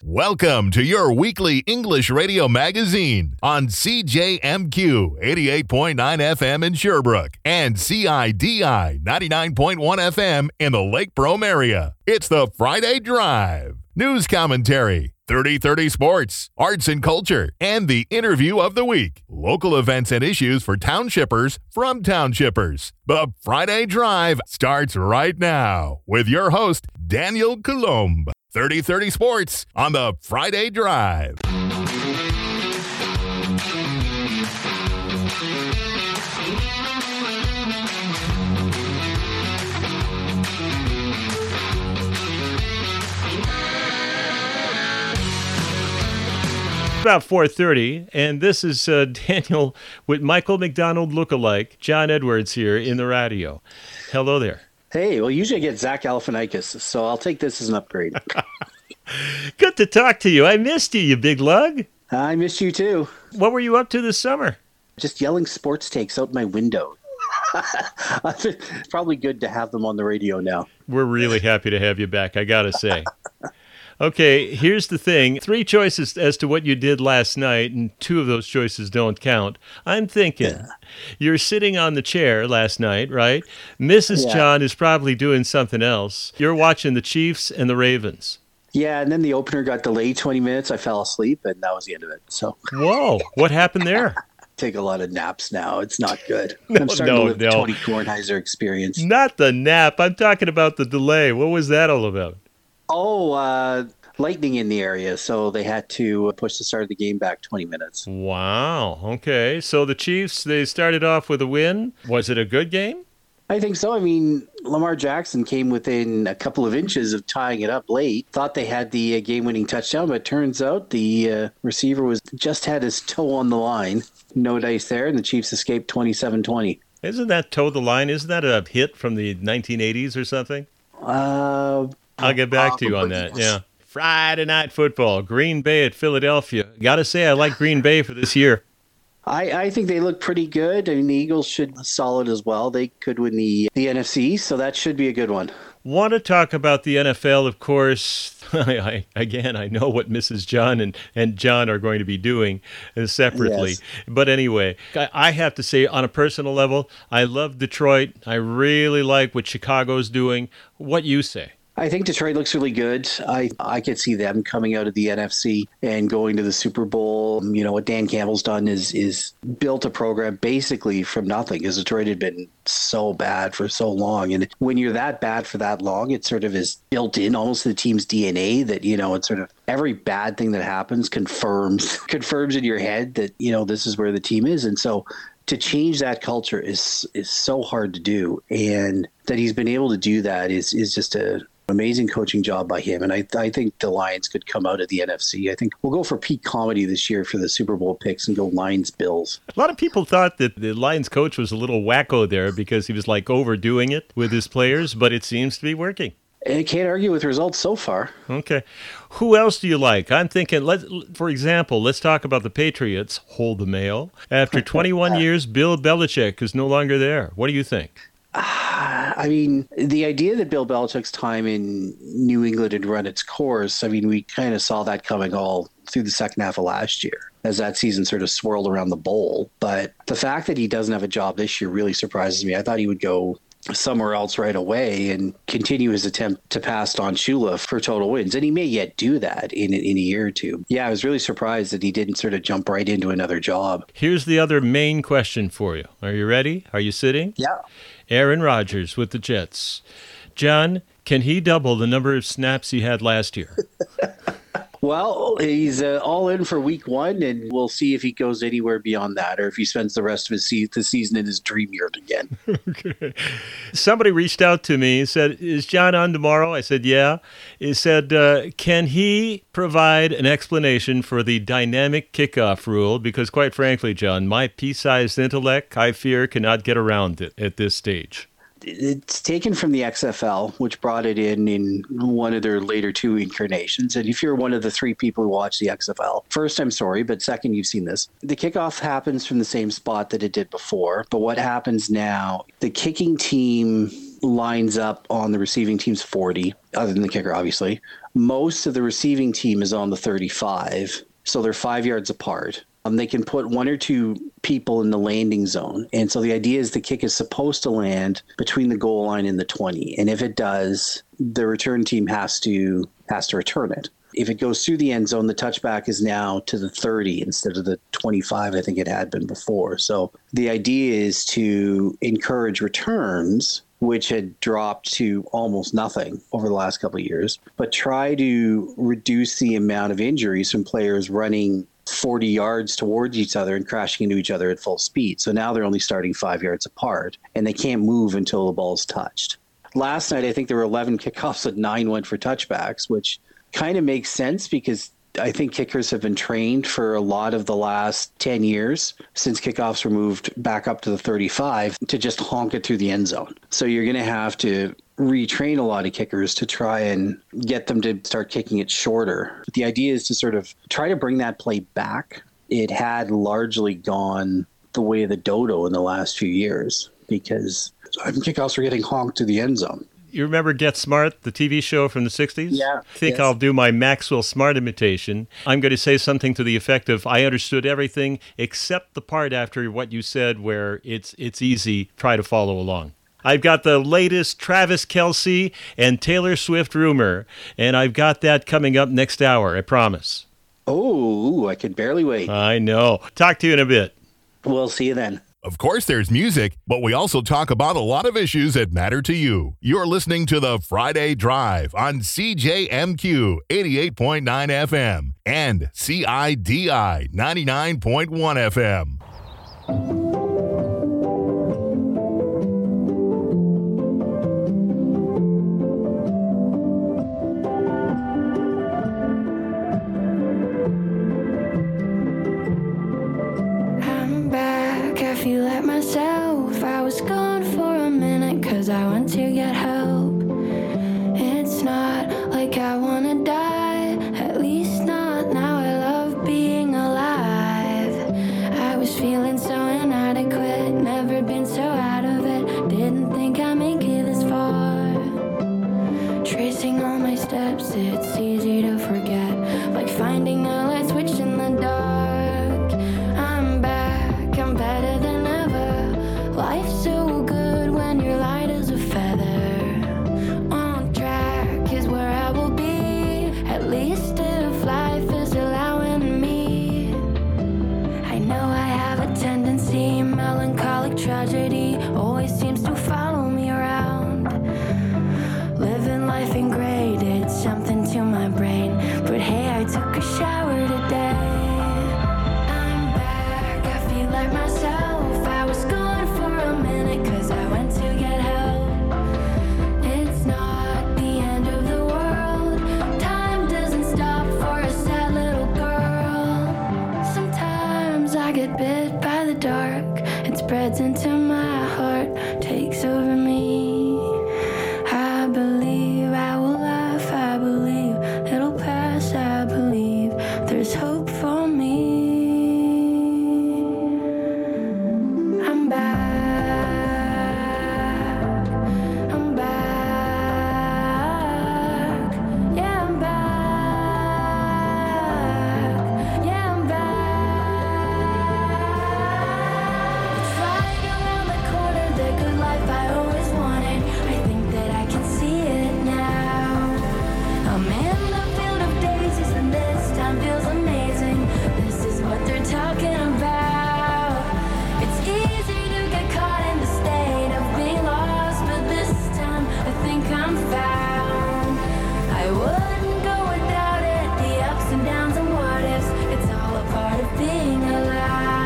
Welcome to your weekly English radio magazine on CJMQ 88.9 FM in Sherbrooke and CIDI 99.1 FM in the Lake Brome area. It's the Friday Drive. News commentary, 30-30 sports, arts and culture, and the interview of the week. Local events and issues for townshippers from townshippers. The Friday Drive starts right now with your host, Daniel Colomb. 30-30 sports on the Friday Drive. About 4:30, and this is Daniel with Michael McDonald lookalike, John Edwards here in the radio. Hello there. Hey, well, usually I get Zach Galifianakis, so I'll take this as an upgrade. Good to talk to you. I missed you big lug. I miss you too. What were you up to this summer? Just yelling sports takes out my window. It's probably good to have them on the radio now. We're really happy to have you back, I gotta say. Okay, here's the thing. 3 choices as to what you did last night, and 2 of those choices don't count. I'm thinking you're sitting on the chair last night, right? Mrs. John is probably doing something else. You're watching the Chiefs and the Ravens. Yeah, and then the opener got delayed 20 minutes. I fell asleep, and that was the end of it. So, whoa, what happened there? Take a lot of naps now. It's not good. I'm starting to live the Tony Kornheiser experience. Not the nap. I'm talking about the delay. What was that all about? Oh, lightning in the area, so they had to push the start of the game back 20 minutes. Wow. Okay. So the Chiefs, they started off with a win. Was it a good game? I think so. I mean, Lamar Jackson came within a couple of inches of tying it up late. Thought they had the game-winning touchdown, but it turns out the receiver just had his toe on the line. No dice there, and the Chiefs escaped 27-20. Isn't that toe the line? Isn't that a hit from the 1980s or something? I'll get back to you on that. Yeah. Friday night football, Green Bay at Philadelphia. Got to say, I like Green Bay for this year. I think they look pretty good. I mean, the Eagles should be solid as well. They could win the NFC, so that should be a good one. Want to talk about the NFL, of course. I know what Mrs. John and John are going to be doing separately. Yes. But anyway, I have to say, on a personal level, I love Detroit. I really like what Chicago's doing. What you say? I think Detroit looks really good. I could see them coming out of the NFC and going to the Super Bowl. You know, what Dan Campbell's done is built a program basically from nothing, because Detroit had been so bad for so long. And when you're that bad for that long, it sort of is built in almost to the team's DNA that, you know, it's sort of every bad thing that happens confirms in your head that, you know, this is where the team is. And so to change that culture is so hard to do. And that he's been able to do that is just a amazing coaching job by him. And I think the Lions could come out of the NFC. I think we'll go for peak comedy this year for the Super Bowl picks and go Lions-Bills. A lot of people thought that the Lions coach was a little wacko there because he was like overdoing it with his players, but it seems to be working. I can't argue with results so far. Okay. Who else do you like? I'm thinking, for example, let's talk about the Patriots. Hold the mail. After 21 years, Bill Belichick is no longer there. What do you think? I mean, the idea that Bill Belichick's time in New England had run its course, I mean, we kind of saw that coming all through the second half of last year as that season sort of swirled around the bowl. But the fact that he doesn't have a job this year really surprises me. I thought he would go somewhere else right away and continue his attempt to pass Don Shula for total wins. And he may yet do that in a year or two. Yeah, I was really surprised that he didn't sort of jump right into another job. Here's the other main question for you. Are you ready? Are you sitting? Yeah. Aaron Rodgers with the Jets. John, can he double the number of snaps he had last year? Well, he's all in for week 1, and we'll see if he goes anywhere beyond that or if he spends the rest of the season in his dream year again. Okay. Somebody reached out to me and said, is John on tomorrow? I said, yeah. He said, can he provide an explanation for the dynamic kickoff rule? Because quite frankly, John, my pea-sized intellect, I fear, cannot get around it at this stage. It's taken from the XFL, which brought it in one of their later 2 incarnations. And if you're one of the 3 people who watch the XFL, first, I'm sorry, but second, you've seen this. The kickoff happens from the same spot that it did before. But what happens now, the kicking team lines up on the receiving team's 40, other than the kicker, obviously. Most of the receiving team is on the 35, so they're 5 yards apart. They can put one or two people in the landing zone. And so the idea is the kick is supposed to land between the goal line and the 20. And if it does, the return team has to return it. If it goes through the end zone, the touchback is now to the 30 instead of the 25 I think it had been before. So the idea is to encourage returns, which had dropped to almost nothing over the last couple of years, but try to reduce the amount of injuries from players running 40 yards towards each other and crashing into each other at full speed. So now they're only starting 5 yards apart, and they can't move until the ball's touched. Last night, I think there were 11 kickoffs and 9 went for touchbacks, which kind of makes sense because I think kickers have been trained for a lot of the last 10 years since kickoffs were moved back up to the 35 to just honk it through the end zone. So you're going to have to retrain a lot of kickers to try and get them to start kicking it shorter. But the idea is to sort of try to bring that play back. It had largely gone the way of the dodo in the last few years because kickoffs were getting honked to the end zone. You remember Get Smart, the TV show from the 60s? Yeah. I think I'll do my Maxwell Smart imitation. I'm going to say something to the effect of, I understood everything except the part after what you said where it's easy, try to follow along. I've got the latest Travis Kelce and Taylor Swift rumor, and I've got that coming up next hour, I promise. Oh, I could barely wait. I know. Talk to you in a bit. We'll see you then. Of course, there's music, but we also talk about a lot of issues that matter to you. You're listening to the Friday Drive on CJMQ 88.9 FM and CIDI 99.1 FM. I feel like myself. I was gone for a minute 'cause I went to get help. It's not like I wanna die, at least not now. I love being alive. I was feeling so inadequate, never been so out of it. Didn't think I'd make it this far. Tracing all my steps, it's easy to forget, like finding a light switch in the dark. I'm back, I'm better than ever. Life's so good when you're light as a feather. On track is where I will be, at least if life is allowing me. I know I have a tendency, melancholic tragedy always seems to follow me around. Living life in gray did something to my brain, but hey, I took a shower today. I'm back, I feel like myself. I was gone for a minute 'cause I went to get help. It's not the end of the world. Time doesn't stop for a sad little girl. Sometimes I get bit by the dark. It spreads into my heart, takes over me. I believe I will laugh, I believe it'll pass, I believe there's hope for me. I'm back, I'm back, yeah I'm back, yeah I'm back. It's right around the corner, the good life I always wanted. I think that I can see it now. I'm in the field of daisies and this time feels amazing. This is what they're talking about. It's easy to get caught in the state of being lost, but this time I think I'm found. I wouldn't go without it, the ups and downs and what ifs. It's all a part of being alive.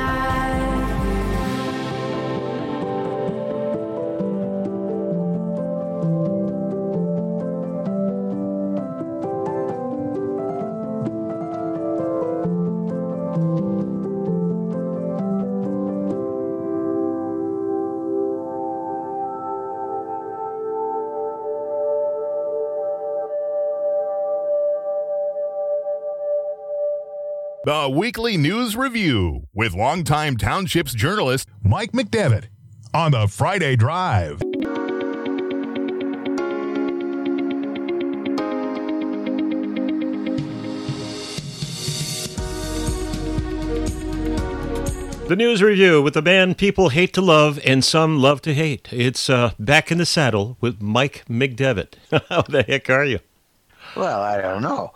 The Weekly News Review with longtime Townships journalist Mike McDevitt on the Friday Drive. The news review with the band people hate to love and some love to hate. It's Back in the Saddle with Mike McDevitt. How the heck are you? Well, I don't know.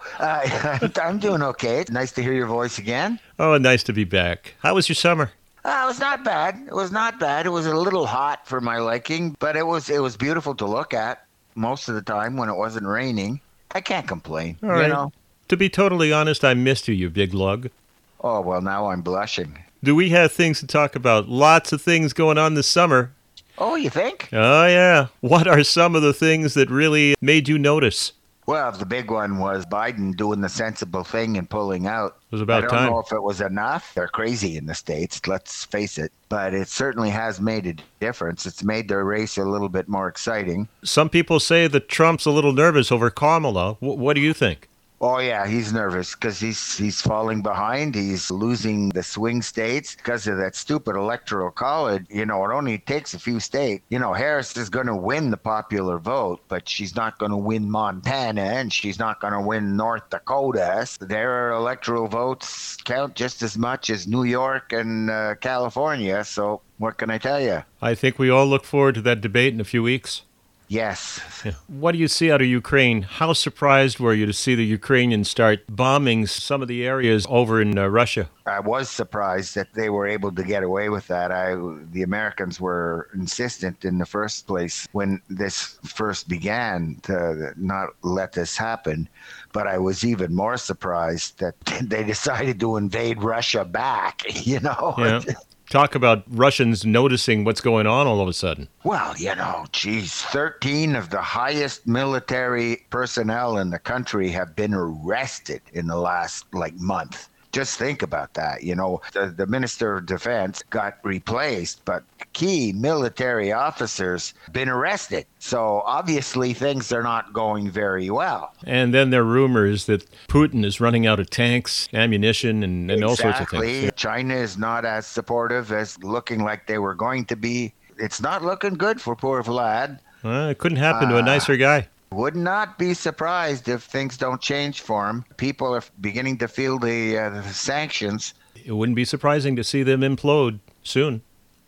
I'm doing okay. It's nice to hear your voice again. Oh, nice to be back. How was your summer? It was not bad. It was not bad. It was a little hot for my liking, but it was beautiful to look at most of the time when it wasn't raining. I can't complain. All right. You know? To be totally honest, I missed you, you big lug. Oh, well, now I'm blushing. Do we have things to talk about? Lots of things going on this summer. Oh, you think? Oh, yeah. What are some of the things that really made you notice? Well, the big one was Biden doing the sensible thing and pulling out. It was about I time. don't know if it was enough. They're crazy in the States, let's face it. But it certainly has made a difference. It's made their race a little bit more exciting. Some people say that Trump's a little nervous over Kamala. What do you think? Oh, yeah, he's nervous because he's falling behind. He's losing the swing states because of that stupid electoral college. You know, it only takes a few states. You know, Harris is going to win the popular vote, but she's not going to win Montana and she's not going to win North Dakota. Their electoral votes count just as much as New York and California. So what can I tell you? I think we all look forward to that debate in a few weeks. Yes. Yeah. What do you see out of Ukraine? How surprised were you to see the Ukrainians start bombing some of the areas over in Russia? I was surprised that they were able to get away with that. The Americans were insistent in the first place when this first began to not let this happen. But I was even more surprised that they decided to invade Russia back, you know? Yeah. Talk about Russians noticing what's going on all of a sudden. Well, you know, geez, 13 of the highest military personnel in the country have been arrested in the last, month. Just think about that. You know, the Minister of Defense got replaced, but key military officers been arrested. So obviously things are not going very well. And then there are rumors that Putin is running out of tanks, ammunition, and all sorts of things. Exactly. China is not as supportive as looking like they were going to be. It's not looking good for poor Vlad. It couldn't happen to a nicer guy. Would not be surprised if things don't change for him. People are beginning to feel the sanctions. It wouldn't be surprising to see them implode soon.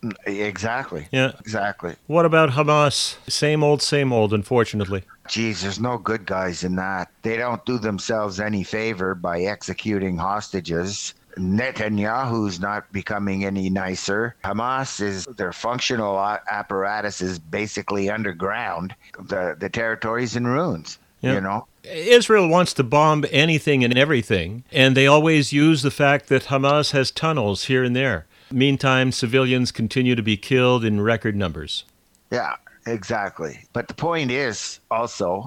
Exactly. Yeah. Exactly. What about Hamas? Same old, unfortunately. Geez, there's no good guys in that. They don't do themselves any favor by executing hostages. Netanyahu's not becoming any nicer. Their functional apparatus is basically underground. The territory's in ruins, you know? Israel wants to bomb anything and everything, and they always use the fact that Hamas has tunnels here and there. Meantime, civilians continue to be killed in record numbers. Yeah, exactly. But the point is also,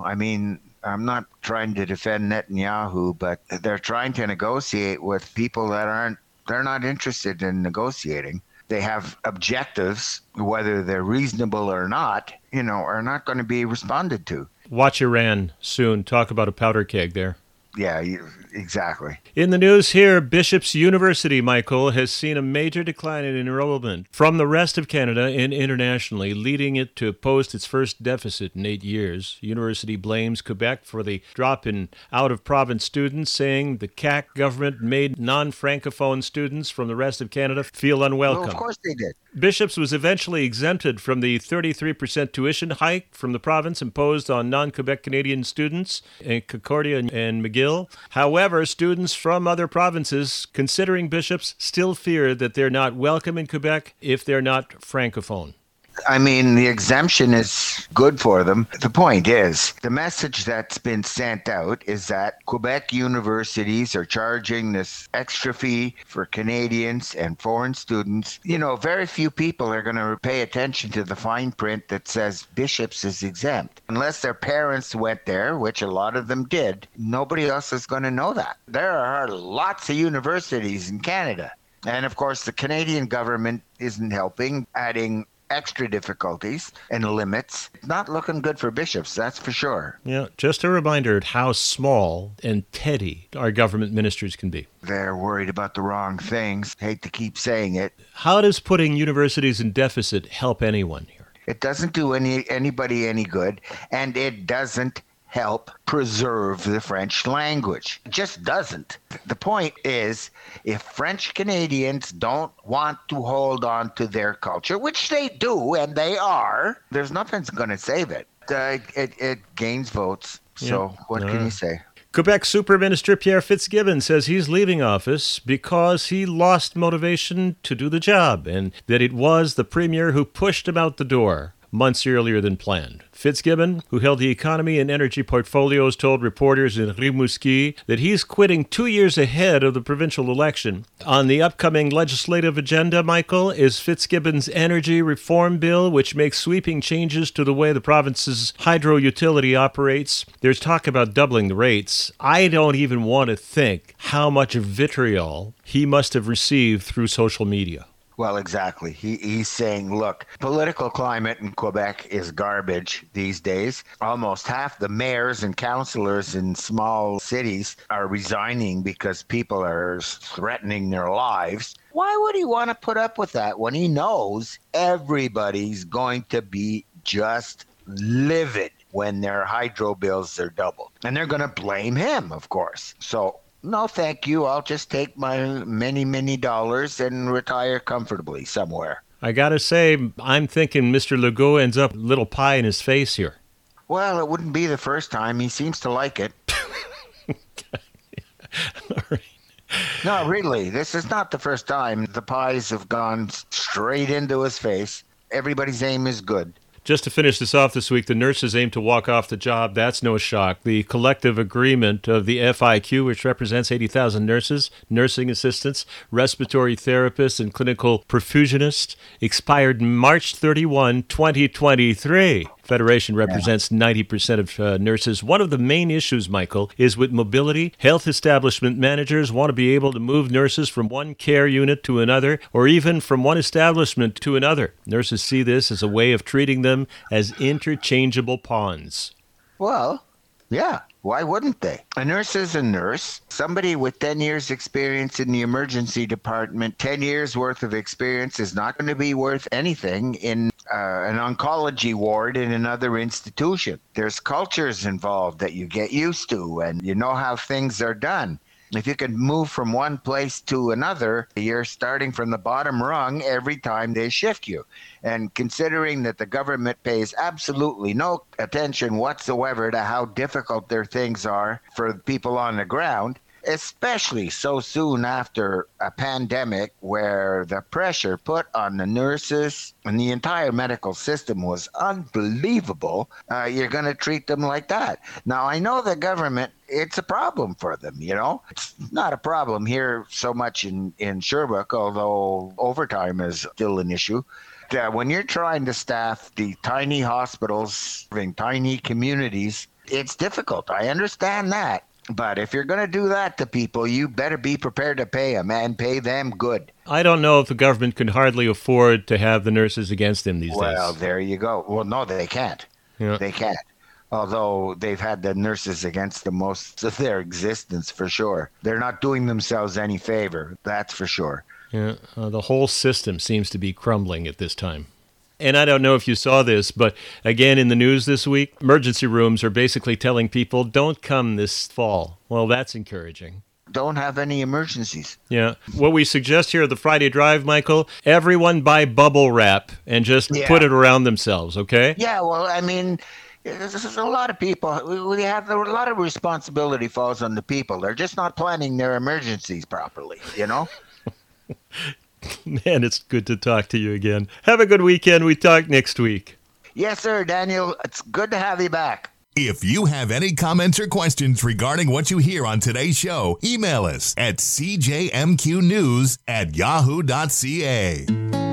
I'm not trying to defend Netanyahu, but they're trying to negotiate with people they're not interested in negotiating. They have objectives, whether they're reasonable or not, are not going to be responded to. Watch Iran soon. Talk about a powder keg there. Yeah, exactly. In the news here, Bishop's University, Michael, has seen a major decline in enrollment from the rest of Canada and internationally, leading it to post its first deficit in 8 years. University blames Quebec for the drop in out-of-province students, saying the CAQ government made non-francophone students from the rest of Canada feel unwelcome. Well, of course they did. Bishop's was eventually exempted from the 33% tuition hike from the province imposed on non-Quebec Canadian students in Concordia and McGill. However, students from other provinces considering Bishop's still fear that they're not welcome in Quebec if they're not francophone. The exemption is good for them. The point is, the message that's been sent out is that Quebec universities are charging this extra fee for Canadians and foreign students. Very few people are going to pay attention to the fine print that says Bishop's is exempt. Unless their parents went there, which a lot of them did, nobody else is going to know that. There are lots of universities in Canada. And of course, the Canadian government isn't helping, adding extra difficulties and limits. Not looking good for Bishop's, that's for sure. Yeah, just a reminder of how small and petty our government ministers can be. They're worried about the wrong things. Hate to keep saying it. How does putting universities in deficit help anyone here? It doesn't do anybody any good, and it doesn't help preserve the French language. It just doesn't. The point is, if French Canadians don't want to hold on to their culture, which they do, and they are, there's nothing's going to save it. It gains votes. So what can you say? Quebec Super Minister Pierre Fitzgibbon says he's leaving office because he lost motivation to do the job and that it was the premier who pushed him out the door months earlier than planned. Fitzgibbon, who held the economy and energy portfolios, told reporters in Rimouski that he's quitting 2 years ahead of the provincial election. On the upcoming legislative agenda, Michael, is Fitzgibbon's energy reform bill, which makes sweeping changes to the way the province's hydro utility operates. There's talk about doubling the rates. I don't even want to think how much vitriol he must have received through social media. Well, exactly. He's saying, look, political climate in Quebec is garbage these days. Almost half the mayors and councillors in small cities are resigning because people are threatening their lives. Why would he want to put up with that when he knows everybody's going to be just livid when their hydro bills are doubled? And they're going to blame him, of course. So no, thank you. I'll just take my many, many dollars and retire comfortably somewhere. I gotta say, I'm thinking Mr. Legault ends up a little pie in his face here. Well, it wouldn't be the first time. He seems to like it. All right. No, really, this is not the first time the pies have gone straight into his face. Everybody's aim is good. Just to finish this off this week, the nurses aim to walk off the job. That's no shock. The collective agreement of the FIQ, which represents 80,000 nurses, nursing assistants, respiratory therapists, and clinical perfusionists, expired March 31, 2023. Federation represents 90% of nurses. One of the main issues, Michael, is with mobility. Health establishment managers want to be able to move nurses from one care unit to another, or even from one establishment to another. Nurses see this as a way of treating them as interchangeable pawns. Well, yeah. Why wouldn't they? A nurse is a nurse. Somebody with 10 years experience in the emergency department, 10 years worth of experience is not going to be worth anything in an oncology ward in another institution. There's cultures involved that you get used to, and you know how things are done. If you can move from one place to another, you're starting from the bottom rung every time they shift you. And considering that the government pays absolutely no attention whatsoever to how difficult their things are for people on the ground, especially so soon after a pandemic where the pressure put on the nurses and the entire medical system was unbelievable, you're going to treat them like that. Now, I know the government, it's a problem for them, you know. It's not a problem here so much in Sherbrooke, although overtime is still an issue. When you're trying to staff the tiny hospitals in tiny communities, it's difficult. I understand that. But if you're going to do that to people, you better be prepared to pay them and pay them good. I don't know if the government can hardly afford to have the nurses against them these days. Well, there you go. Well, no, they can't. Yeah. They can't. Although they've had the nurses against them most of their existence, for sure. They're not doing themselves any favor, that's for sure. Yeah, the whole system seems to be crumbling at this time. And I don't know if you saw this, but again in the news this week, emergency rooms are basically telling people, don't come this fall. Well, that's encouraging. Don't have any emergencies. Yeah. What we suggest here at the Friday Drive, Michael, everyone buy bubble wrap and just put it around themselves, okay? Yeah, well, I mean, there's a lot of people. We have a lot of responsibility falls on the people. They're just not planning their emergencies properly, you know? Man, it's good to talk to you again. Have a good weekend. We talk next week. Yes, sir, Daniel. It's good to have you back. If you have any comments or questions regarding what you hear on today's show, email us at cjmqnews@yahoo.ca.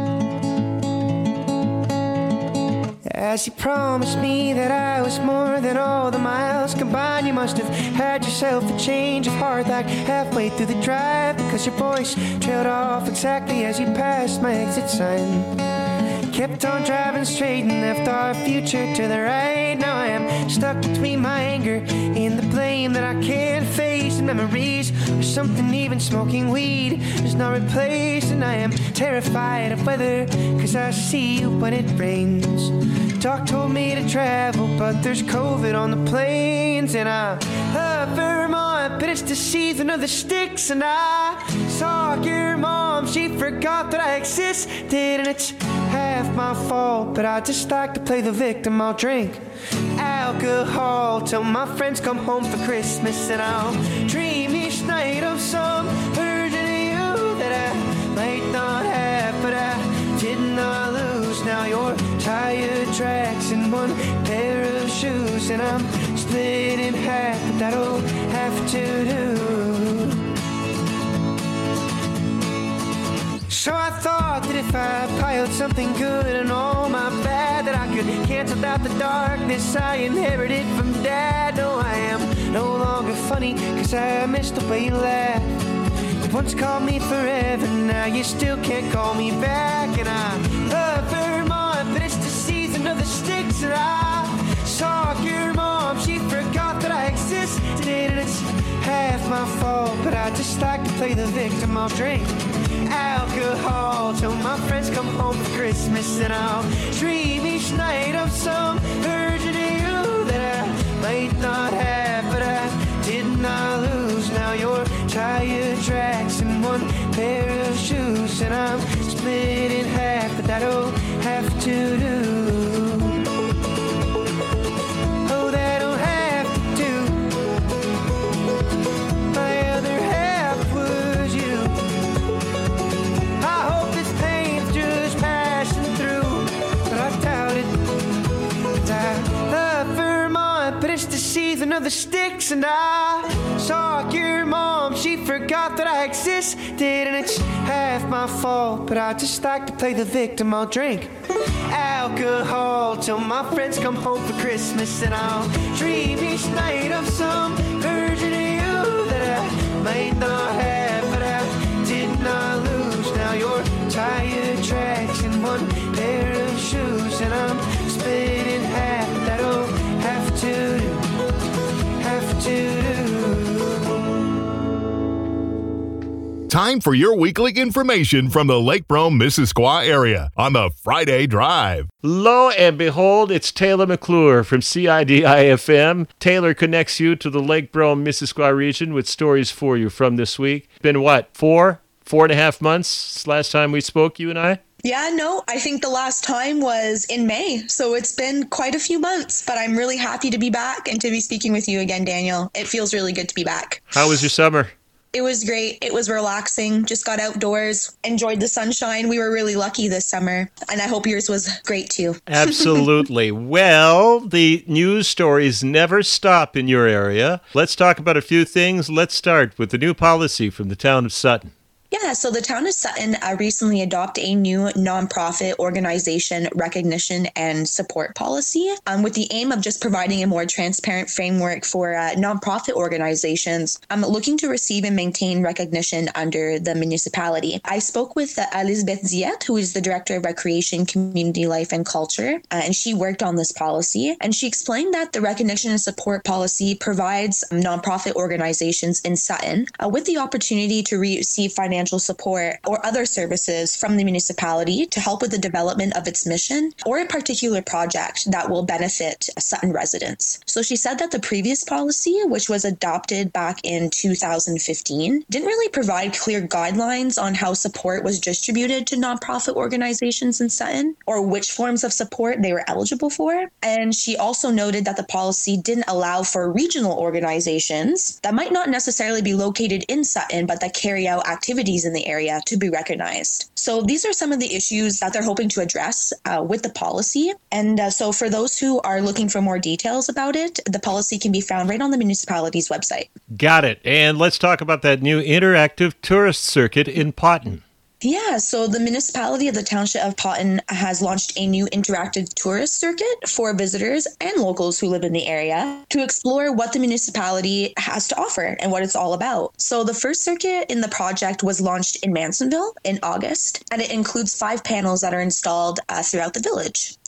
As you promised me that I was more than all the miles combined, you must have had yourself a change of heart like halfway through the drive, because your voice trailed off exactly as you passed my exit sign. Kept on driving straight and left our future to the right. Now I am stuck between my anger and the blame that I can't face, and memories or something even smoking weed is not replaced. And I am terrified of weather, cause I see you when it rains. Doc told me to travel, but there's COVID on the planes. And I love Vermont, but it's the season of the sticks. And I saw your mom, she forgot that I existed. And it's half my fault, but I just like to play the victim. I'll drink alcohol till my friends come home for Christmas. And I'll dream each night of some version of you that I might not have, but I did not lose. Now you're tire tracks and one pair of shoes, and I'm split in half, but that'll have to do. So I thought that if I piled something good and all my bad, that I could cancel out the darkness I inherited from Dad. No, I am no longer funny, cause I miss the way you laugh. You once called me forever, now you still can't call me back. And I love Vermont, but it's the season of the sticks. And I saw your mom, she forgot that I existed. And it's half my fault, but I just like to play the victim. I'll drink alcohol till my friends come home for Christmas. And I'll dream each night of some version of you that I might not have, but I did not lose. Now you're tire tracks and one pair of shoes, and I'm split in half, but that'll have to do. Oh, that'll have to do. My other half was you. I hope this pain's just passing through, but I doubt it. And I love Vermont, but it's the season of the sticks. And I saw your mom, she forgot that I existed. And it's half my fault, but I just like to play the victim. I'll drink alcohol till my friends come home for Christmas. And I'll dream each night of some version of you that I might not have, but I did not lose. Now you're tire tracks and one pair of shoes, and I'm split in half. That'll have to do, have to do. Time for your weekly information from the Lake Brome, Missisquoi area on the Friday Drive. Lo and behold, it's Taylor McClure from CIDI-FM. Taylor connects you to the Lake Brome, Missisquoi region with stories for you from this week. Been what, 4.5 months last time we spoke, you and I? Yeah, no, I think the last time was in May, so it's been quite a few months, but I'm really happy to be back and to be speaking with you again, Daniel. It feels really good to be back. How was your summer? It was great. It was relaxing. Just got outdoors, enjoyed the sunshine. We were really lucky this summer, and I hope yours was great too. Absolutely. Well, the news stories never stop in your area. Let's talk about a few things. Let's start with the new policy from the town of Sutton. Yeah, so the town of Sutton recently adopted a new nonprofit organization recognition and support policy with the aim of just providing a more transparent framework for nonprofit organizations looking to receive and maintain recognition under the municipality. I spoke with Elizabeth Ziet, who is the Director of Recreation, Community Life and Culture, and she worked on this policy. And she explained that the recognition and support policy provides nonprofit organizations in Sutton with the opportunity to receive financial support or other services from the municipality to help with the development of its mission or a particular project that will benefit Sutton residents. So she said that the previous policy, which was adopted back in 2015, didn't really provide clear guidelines on how support was distributed to nonprofit organizations in Sutton or which forms of support they were eligible for. And she also noted that the policy didn't allow for regional organizations that might not necessarily be located in Sutton, but that carry out activities in the area to be recognized. So these are some of the issues that they're hoping to address with the policy. And so for those who are looking for more details about it, the policy can be found right on the municipality's website. Got it. And let's talk about that new interactive tourist circuit in Potton. Yeah, so the municipality of the Township of Potton has launched a new interactive tourist circuit for visitors and locals who live in the area to explore what the municipality has to offer and what it's all about. So the first circuit in the project was launched in Mansonville in August, and it includes 5 panels that are installed throughout the village.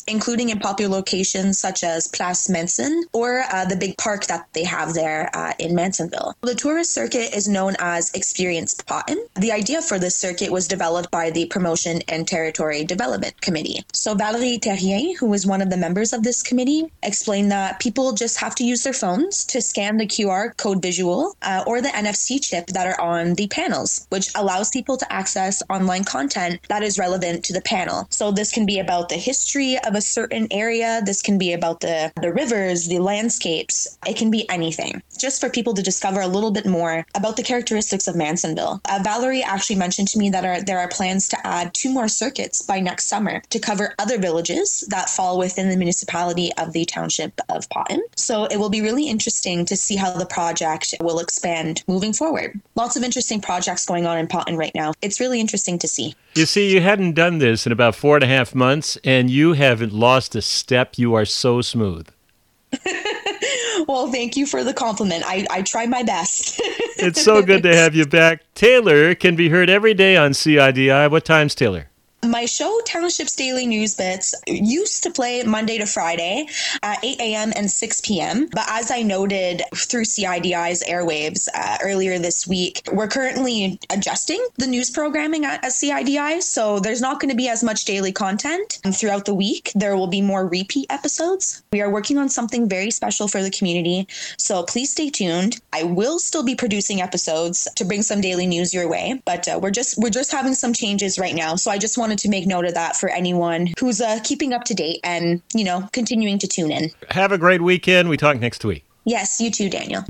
including in popular locations such as Place Manson or the big park that they have there in Mansonville. The tourist circuit is known as Experience Potton. The idea for this circuit was developed by the Promotion and Territory Development Committee. So Valérie Terrien, who was one of the members of this committee, explained that people just have to use their phones to scan the QR code visual or the NFC chip that are on the panels, which allows people to access online content that is relevant to the panel. So this can be about the history of a certain area. This can be about the rivers, the landscapes. It can be anything, just for people to discover a little bit more about the characteristics of Mansonville. Valérie actually mentioned to me that there are plans to add 2 more circuits by next summer to cover other villages that fall within the municipality of the township of Potton. So it will be really interesting to see how the project will expand moving forward. Lots of interesting projects going on in Potton right now. It's really interesting to see. You see, you hadn't done this in about 4.5 months, and you haven't lost a step. You are so smooth. Well, thank you for the compliment. I tried my best. It's so good to have you back. Taylor can be heard every day on CIDI. What time's Taylor? My show, Township's Daily News Bits, used to play Monday to Friday at 8 a.m. and 6 p.m. But as I noted through CIDI's airwaves earlier this week, we're currently adjusting the news programming at CIDI. So there's not going to be as much daily content throughout the week. There will be more repeat episodes. We are working on something very special for the community. So please stay tuned. I will still be producing episodes to bring some daily news your way. But we're just having some changes right now. So I just wanted to make note of that for anyone who's keeping up to date and, continuing to tune in. Have a great weekend. We talk next week. Yes, you too, Daniel.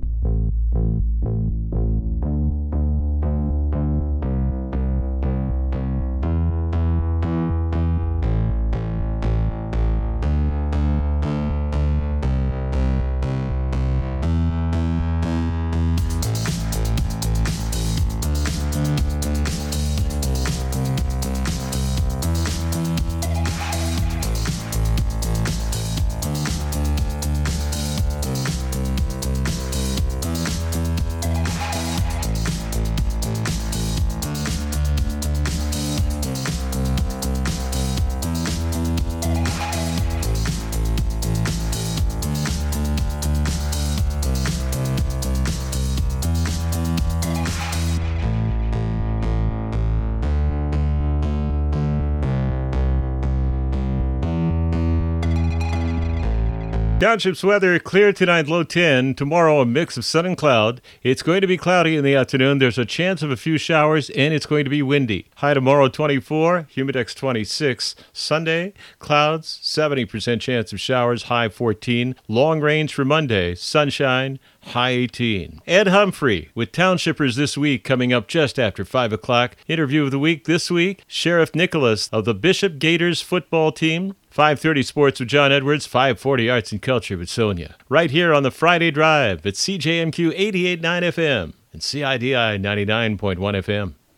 Township's weather, clear tonight, low 10. Tomorrow, a mix of sun and cloud. It's going to be cloudy in the afternoon. There's a chance of a few showers, and it's going to be windy. High tomorrow, 24. Humidex, 26. Sunday, clouds, 70% chance of showers, high 14. Long range for Monday, sunshine, high 18. Ed Humphrey with Townshippers This Week coming up just after 5 o'clock. Interview of the week this week, Sheriff Nicholas of the Bishop Gators football team. 5:30 Sports with John Edwards, 5:40 Arts and Culture with Sonia. Right here on the Friday Drive at CJMQ 88.9 FM and CIDI 99.1 FM.